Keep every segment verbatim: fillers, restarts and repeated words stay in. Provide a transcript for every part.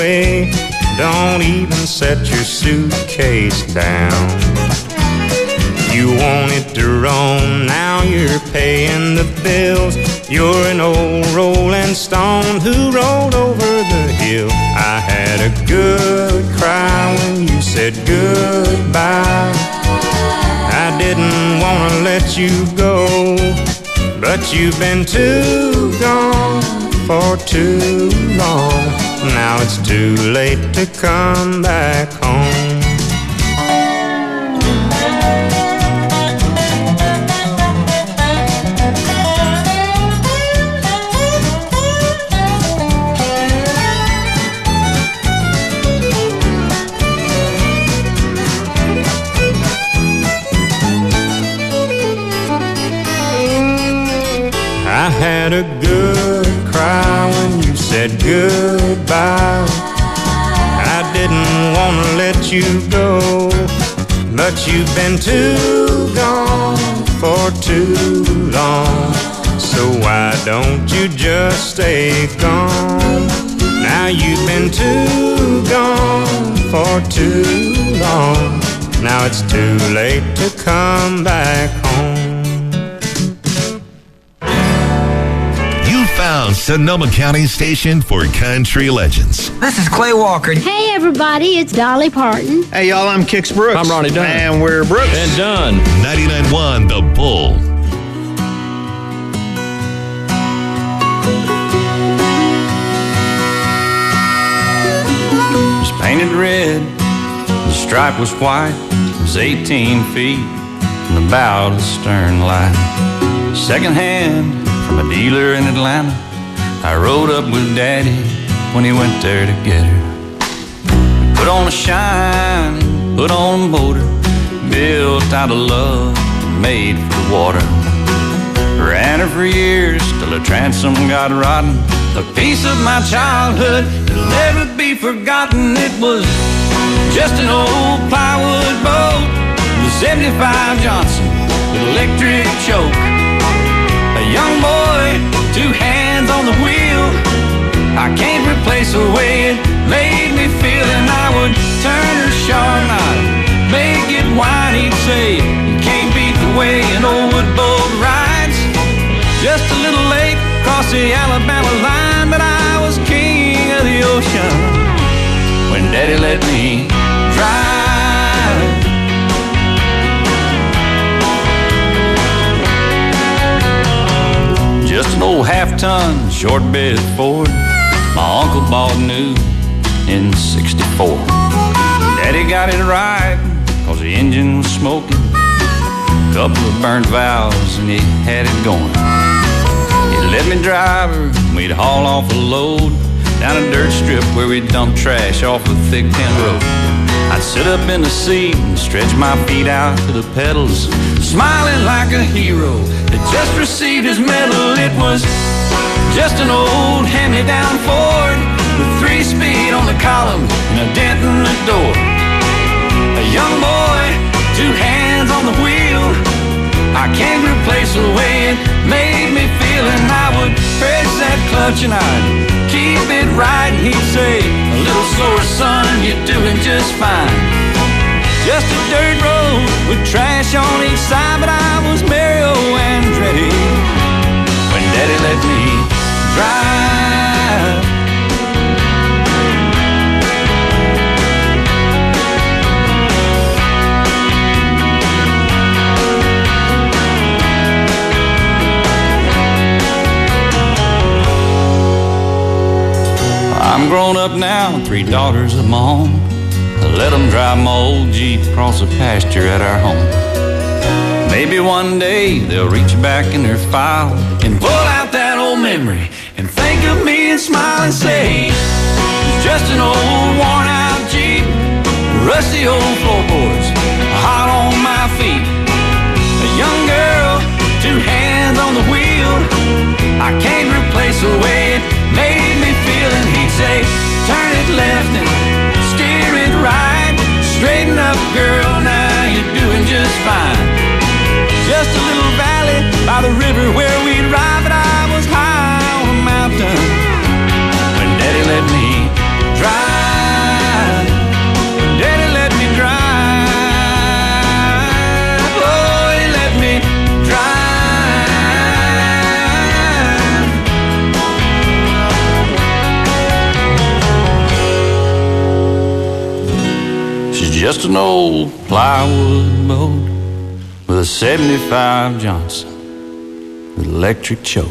way. Don't even set your suitcase down. You wanted to roam, now you're paying the bills. You're an old rolling stone who rolled over the hill. I had a good cry when you said goodbye. I didn't want to let you go, but you've been too gone for too long. Now it's too late to come back home. I had a good cry when you said goodbye. I didn't want to let you go, but you've been too gone for too long. So why don't you just stay gone? Now you've been too gone for too long. Now it's too late to come back home. Found Sonoma County's station for country legends. This is Clay Walker. Hey, everybody, it's Dolly Parton. Hey, y'all, I'm Kix Brooks. I'm Ronnie Dunn. And we're Brooks. And Dunn. ninety-nine point one The Bull. It was painted red, the stripe was white. It was eighteen feet from the bow to the stern light. Second hand from a dealer in Atlanta, I rode up with Daddy when he went there to get her. Put on a shine, put on a motor, built out of love, made for the water. Ran her for years till her transom got rotten. A piece of my childhood that'll never be forgotten. It was just an old plywood boat, the seventy-five Johnson with electric choke. A young boy, two hands on the wheel. I can't replace the way it made me feel. And I would turn her sharp and I'd make it whine. He'd say, you can't beat the way an old wood boat rides. Just a little late across the Alabama line, but I was king of the ocean when Daddy let me drive. Just an old half-ton, short-bed Ford my uncle bought new in sixty-four. Daddy got it right, cause the engine was smoking. Couple of burnt valves and he had it going. He let me drive her, we'd haul off a load down a dirt strip where we'd dump trash off a thick tin road. I'd sit up in the seat and stretch my feet out to the pedals, smiling like a hero that just received his medal. It was just an old hand-me-down Ford with three speed on the column and a dent in the door. A young boy, two hands on the wheel. I can't replace the way it made me feel. And I would press that clutch and I'd keep it right. And he'd say, a little slower, son, you're doing just fine. Just a dirt road with trash on each side, but I was Mario Andretti when Daddy let me drive. I'm grown up now, three daughters of my own. I let them drive my old Jeep across the pasture at our home. Maybe one day they'll reach back in their file and pull out that old memory and think of me and smile and say, it's just an old worn out Jeep, rusty old floorboards, hot on my feet. A young girl, two hands on the wheel. I can't replace the way it made me feel. And he'd say, turn it left and steer it right. Straighten up, girl, now you're doing just fine. Just a little valley by the river where we'd ride, but I was high on a mountain when Daddy let me drive. just an old plywood boat with a seventy-five Johnson with electric choke.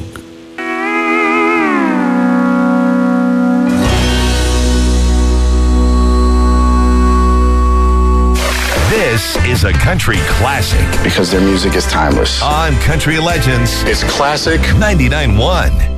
This is a country classic because their music is timeless. on Country Legends It's classic. ninety-nine point one.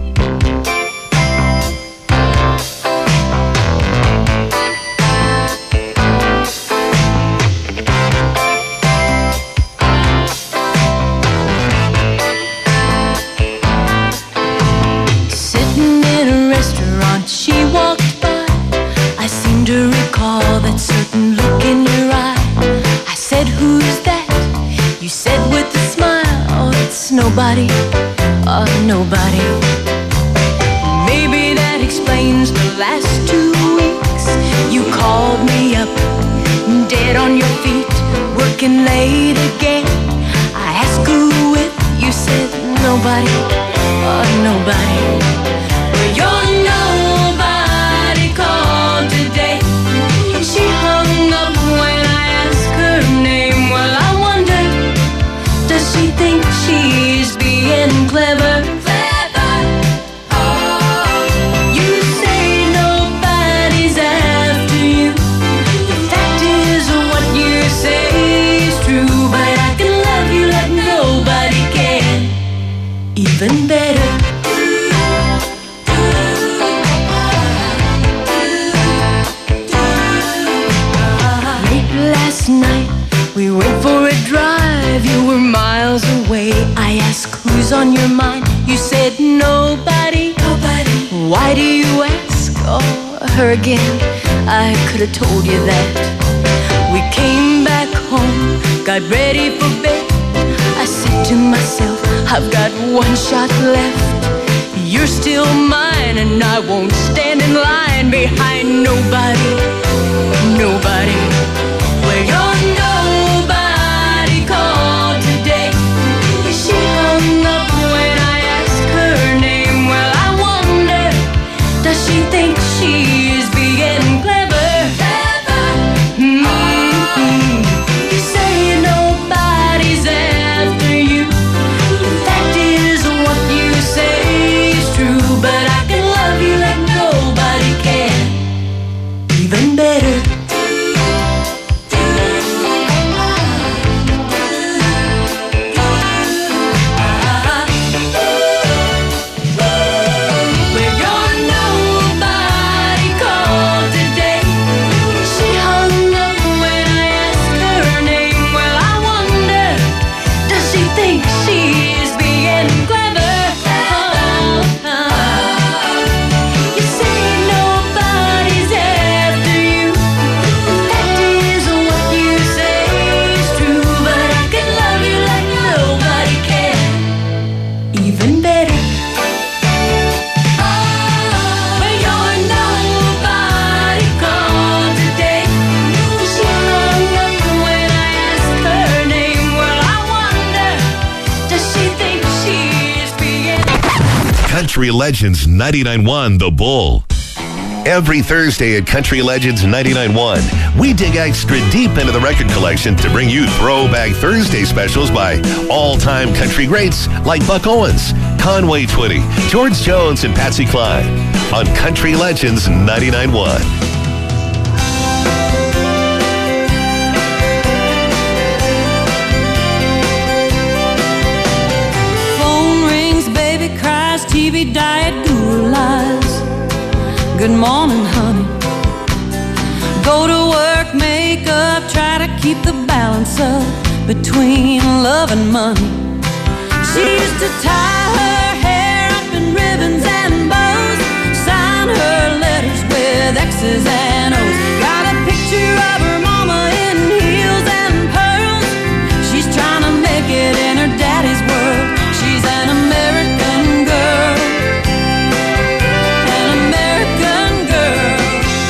Sitting in a restaurant, she walked by. I seem to recall that certain look in your eye. I said, who's that? You said with a smile, oh, it's nobody, oh, nobody. Maybe that explains the last two weeks. You called me up, dead on your feet, working late again. I asked who with, you said nobody, oh, nobody. Well, you're nobody called today. She hung up when I asked her name. Well, I wonder, does she think she's being clever? Clever. Oh, you say nobody's after you. The fact is, what you say is true. But I can love you like nobody can. Even better. Late last night, we went for a drive. You were miles away. I asked who's on your mind. You said nobody. Nobody. Why do you ask? Oh, her again. I could have told you that. We came back home, got ready for bed. I said to myself, I've got one shot left. You're still mine, and I won't stand in line behind nobody, nobody. Well, you're nobody called today. She hung up when I asked her name. Well, I wonder, does she think she's being clever? Clever. Mm-hmm. You say nobody's after you. The fact is, what you say is true. But I can love you like nobody can. Even better. Well, you're nobody called today. She hung up when I asked her name. Well, I wonder, does she think she's being clever? You say nobody's after you. The fact is, what you say is true. But I can love you like nobody can. Even better. Well, you're nobody called today. She hung up when I asked her name. Well, I wonder, does she think she's being Country Legends ninety-nine point one The Bull. Every Thursday at Country Legends ninety-nine point one, we dig extra deep into the record collection to bring you Throwback Thursday specials by all-time country greats like Buck Owens, Conway Twitty, George Jones, and Patsy Cline on Country Legends ninety-nine point one. Phone rings, baby cries, T V diet, guru lies. Good morning, honey. Go to work, make up, try to keep the balance up between love and money. She used to tie her hair up in ribbons and bows, sign her letters with X's and O's. Got a picture of her mama in heels and pearls. She's trying to make it in her daddy's world. She's an American girl, an American girl.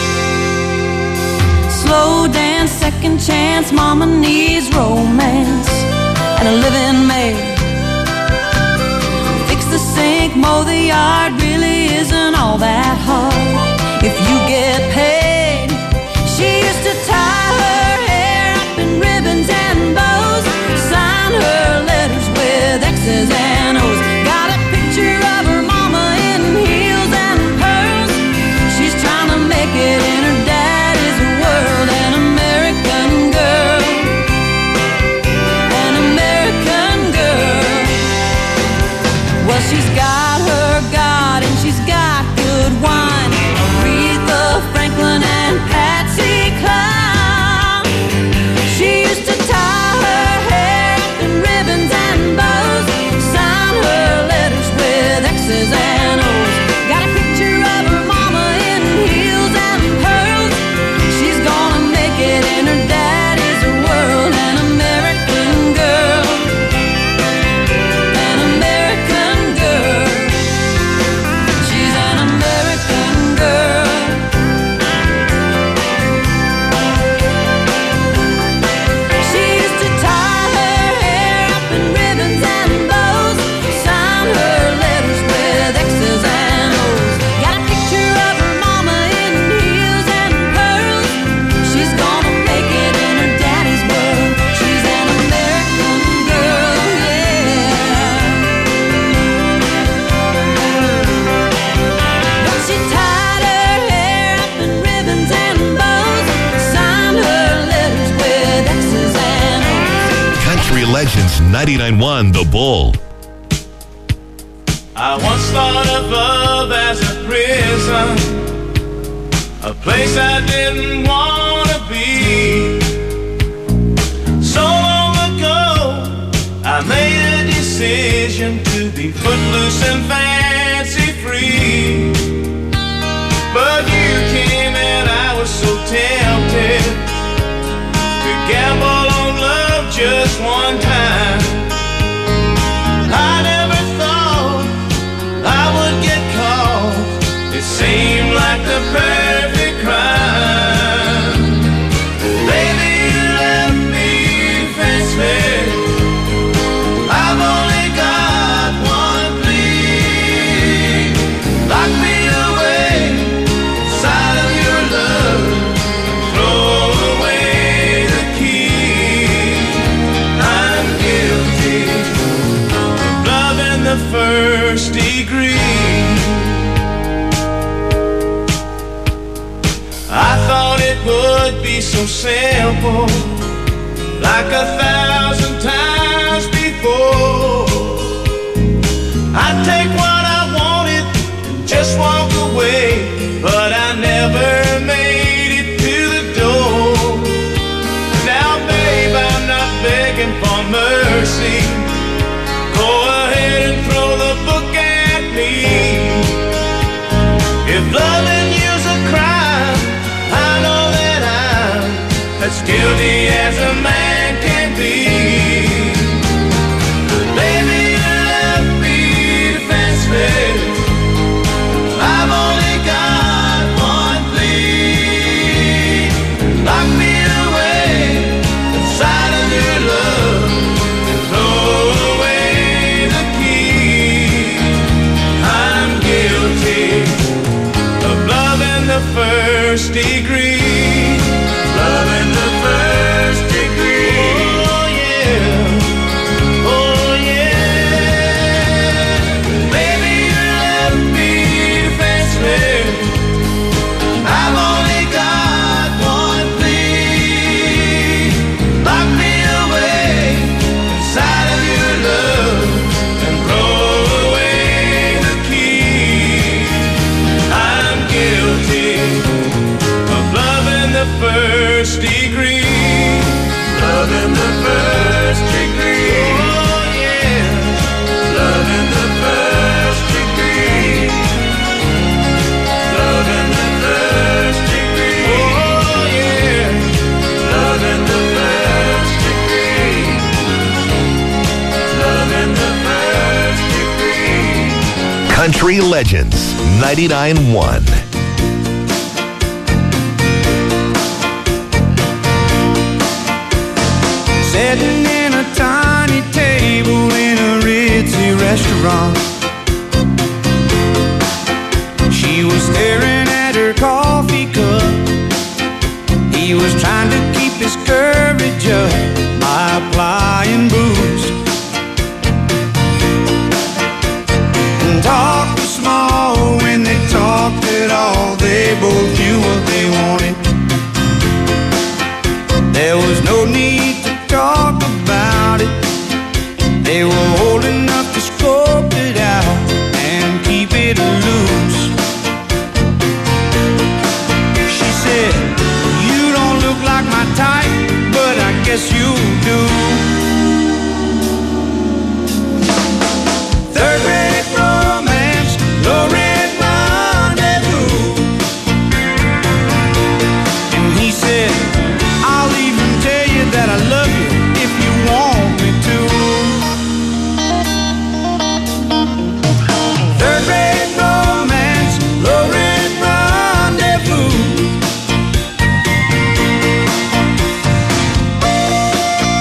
Slow dance, second chance, mama needs romance and a living maid. Fix the sink, mow the yard, really isn't all that hard if you get paid. She used to tie her hair Legends ninety-nine point one The Bull. I once thought of love as a prison, a place I didn't want to be. So long ago, I made a decision to be footloose and fancy free. But you came and I was so tempted to gamble on love just one time. I never thought I would get caught. It seemed like the perfect crime. Baby, you left me defenseless. I've only got one plea. Lock me away inside of your love. Throw away the key. I'm guilty of love in the first degree. I thought it would be so simple, like a thousand times before. I'd take what I wanted and just walk away, but I never made it to the door. Now, babe, I'm not begging for mercy. Go ahead and throw the book at me. If loving you's a crime, I know that I'm as guilty as a man can be. Baby, you left me defenseless. I've only got one plea. Lock me away inside of your love and throw away the key. I'm guilty of love in the first degree. Love in the first degree. Oh yeah, oh yeah. Baby, you left me defenseless. I've only got one plea. Lock me away inside of your love and throw away the key. I'm guilty of love in the first degree. Love in the first degree. Oh yeah. Love in the first degree. Love in the first degree. Oh yeah. Love in the first degree. Love in the first degree. Country Legends ninety-nine point one. Sitting in a tiny table in a ritzy restaurant, she was staring at her coffee cup. He was trying to keep his courage up by applying booze, and talk was small when they talked at all. They both knew what they wanted. There was no need to talk about it. They were old enough to scope it out and keep it loose. She said, you don't look like my type, but I guess you do. Third rate romance, low rent rendezvous. And he said, I'll even tell you that I love you if you want me to. Third rate romance, low rent rendezvous.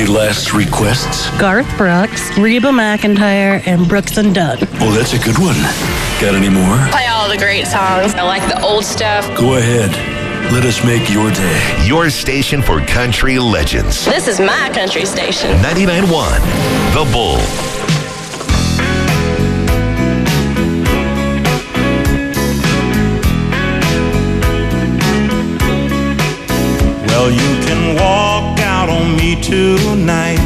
last requests? Garth Brooks, Reba McEntire, and Brooks and Dunn. Oh, that's a good one. Got any more? Play all the great songs. I like the old stuff. Go ahead. Let us make your day. Your station for country legends. This is my country station. ninety-nine point one, The Bull. Well, you can walk out on me tonight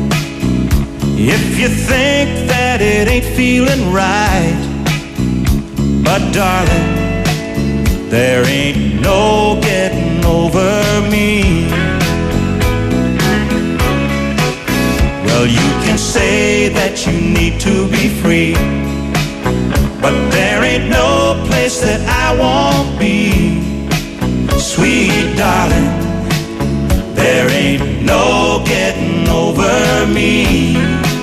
if you think that it ain't feeling right. But darling, there ain't no getting over me. Well, you can say that you need to be free, but there ain't no place that I won't be. Sweet darling, there ain't no getting over me.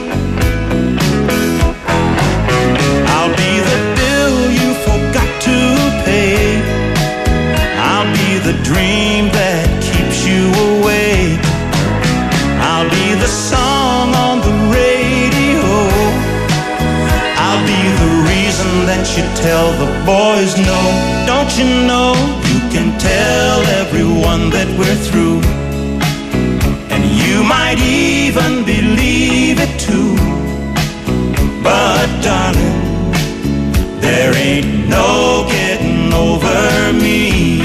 I'll be the bill you forgot to pay. I'll be the dream that keeps you awake. I'll be the song on the radio. I'll be the reason that you tell the boys no. Don't you know you can tell everyone that we're through? You might even believe it too. But darling, there ain't no getting over me.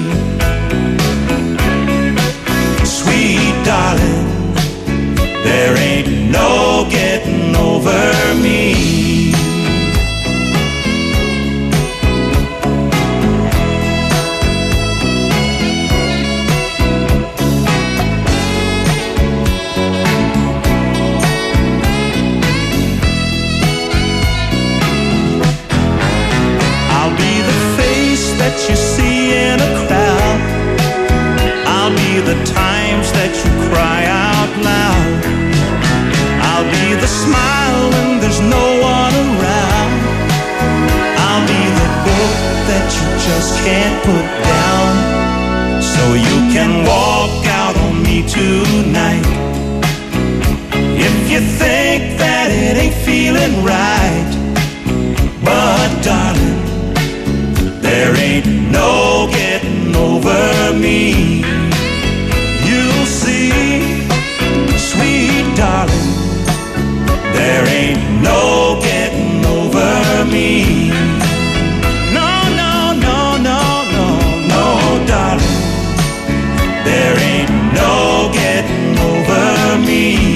Sweet darling, there ain't no getting over me. That you see in a crowd. I'll be the times that you cry out loud. I'll be the smile when there's no one around. I'll be the book that you just can't put down. So you can walk out on me tonight if you think that it ain't feeling right. But darling, there ain't no getting over me. You'll see, sweet darling, there ain't no getting over me. No, no, no, no, no, no, darling, there ain't no getting over me.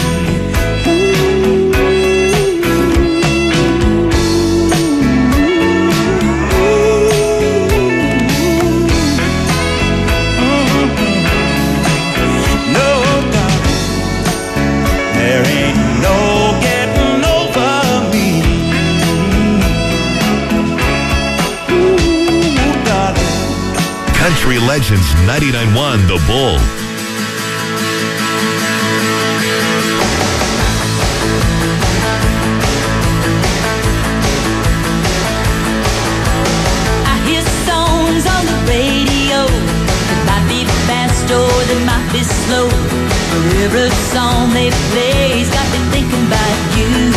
Country Legends ninety-nine point one, The Bull. I hear songs on the radio. They might be fast or they might be slow. For every song they play's got me thinking about you.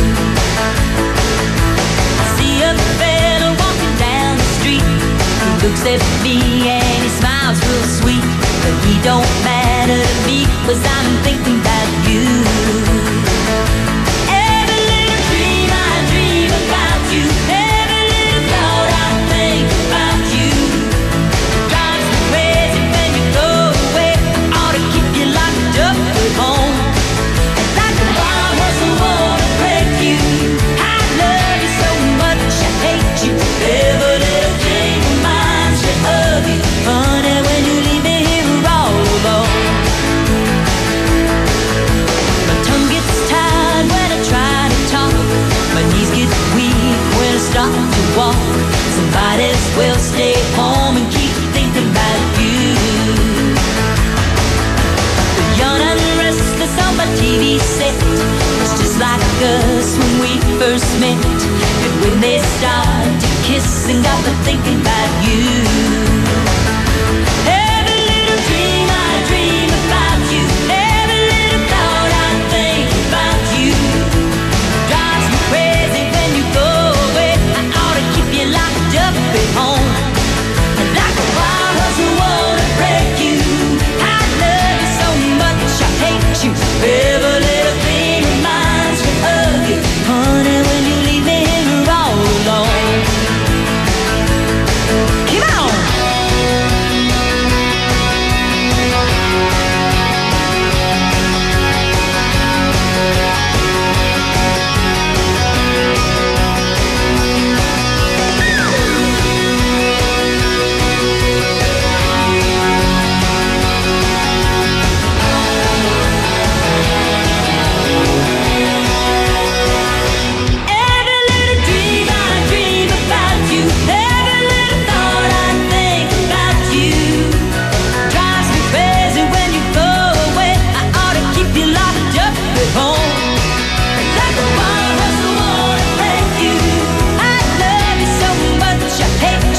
I see a fella walking down the street. He looks at me and he smiles real sweet. But he don't matter to me, 'cause I'm thinking about you. Every little dream I dream about you. Every little thought I think about you. Drives me crazy when you go away. Ought to keep you locked up at home. And like a bomb doesn't wanna break you. I love you so much, I hate you. Every little thing reminds me of you. Honey, when you leave me here all alone. My tongue gets tired when I try to talk. My knees get weak when I start to walk. Somebody's will stay home and keep thinking about you. The young and restless on my T V set. It's just like us when we first met. And when they start to kiss and got me thinking about you. Every little dream I dream about you. Every little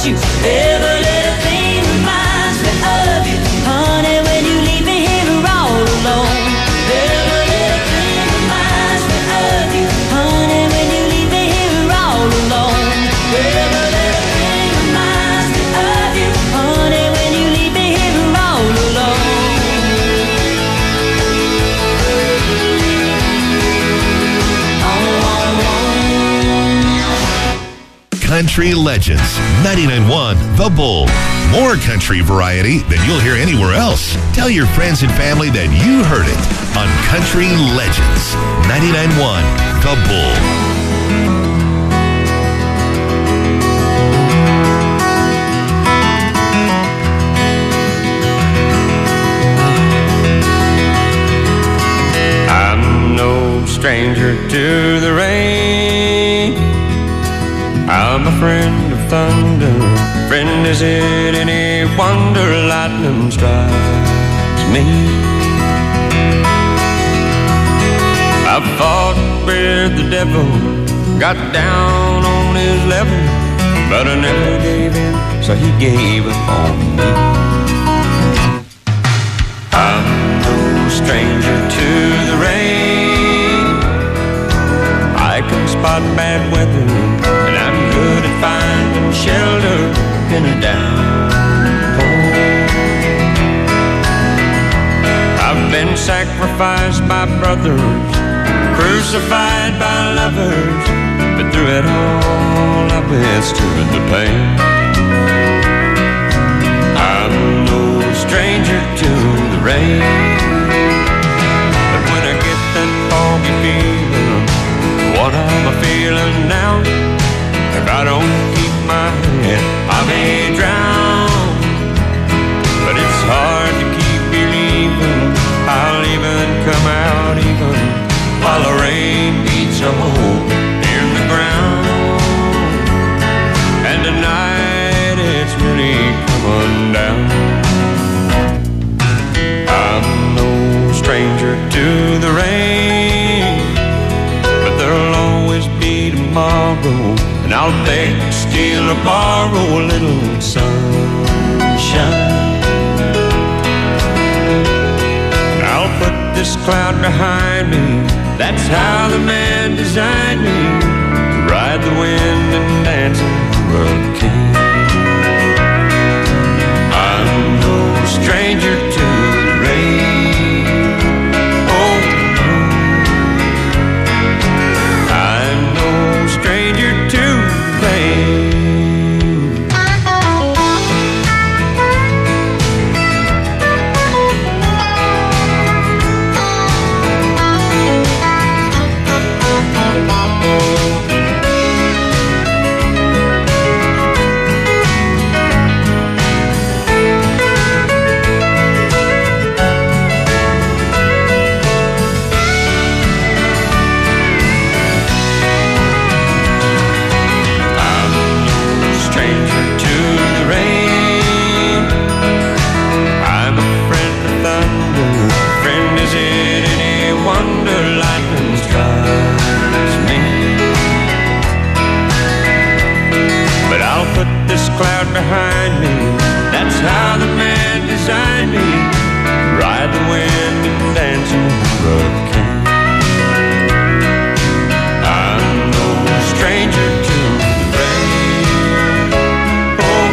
you. Every little thing reminds me of you. Honey, when you leave me here all alone. Every little thing reminds me of you. Honey, when you leave me here all alone. Every little thing reminds me of you. Honey, when you leave me here all alone. Country Legends, ninety-nine point one The Bull. More country variety than you'll hear anywhere else. Tell your friends and family that you heard it on Country Legends, ninety-nine point one The Bull. I'm no stranger to the rain. I'm a friend of thunder. Friend, is it any wonder lightning strikes me? I've fought with the devil, got down on his level, but I never gave in, so he gave up on me. I'm no stranger to the rain. I can spot bad weather, and I'm good at finding shelter in a downpour. I've been sacrificed by brothers, crucified by lovers, but through it all I withstood the pain. I'm no stranger to the rain, but when I get that foggy feeling, what am I feeling now? If I don't keep my head, I may drown. But it's hard to keep believing I'll even come out even while the rain beats a hole in the ground. And tonight it's really coming down. I'm no stranger to the rain, but there'll always be tomorrow, and I'll beg, steal, or borrow a little sunshine. And I'll put this cloud behind me. That's how the man designed me, to ride the wind and dance in the hurricane. I'm no stranger to the rain. Oh, no. I'm no stranger to the rain. Cloud behind me, that's how the man designed me, ride the wind and dance in the hurricane. I'm no stranger to the rain. Oh,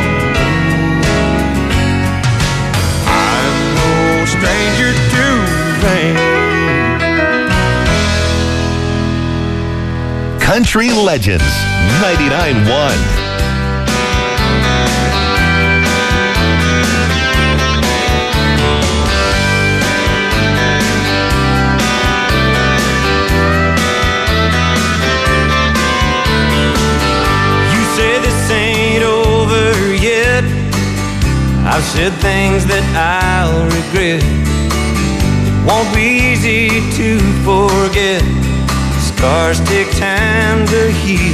I'm no stranger to the rain. Country Legends, ninety-nine point one. I've said things that I'll regret. It won't be easy to forget. Scars take time to heal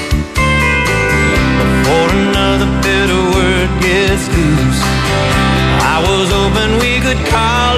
before another bitter word gets loose. I was hoping we could call